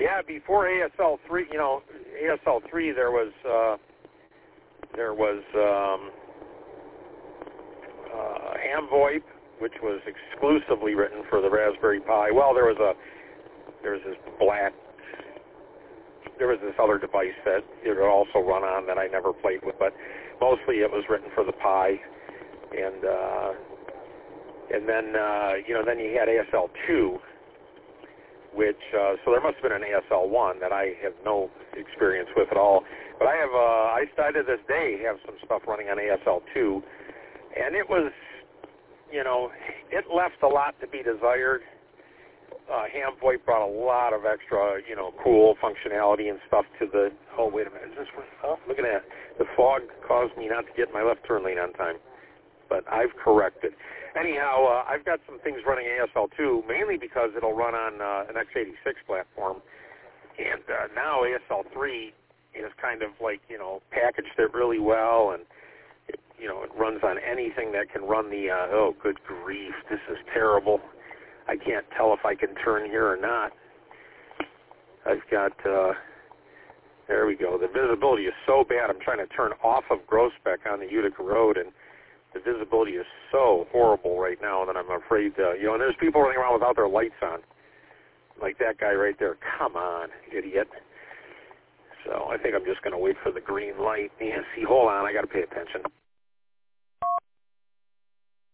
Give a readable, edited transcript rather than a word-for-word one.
Yeah, before ASL 3, ASL 3, there was Amvoip, which was exclusively written for the Raspberry Pi. Well, there was this other device that it would also run on that I never played with, but mostly it was written for the Pi. And then then you had ASL 2, which so there must have been an ASL 1 that I have no experience with at all. But I started to this day have some stuff running on ASL 2, and it was, it left a lot to be desired. Hamvoip brought a lot of extra, cool functionality and stuff to the. Oh, wait a minute! Is this one? Oh, look at that! The fog caused me not to get my left turn lane on time, but I've corrected. Anyhow, I've got some things running ASL 2, mainly because it'll run on an x86 platform, and now ASL 3 is kind of like, packaged it really well, and it runs on anything that can run the. Oh, good grief! This is terrible. I can't tell if I can turn here or not. I've got, there we go. The visibility is so bad. I'm trying to turn off of Groesbeck on the Utica Road, and the visibility is so horrible right now that I'm afraid, and there's people running around without their lights on. Like that guy right there. Come on, idiot. So I think I'm just going to wait for the green light. Yeah, see, hold on. I got to pay attention.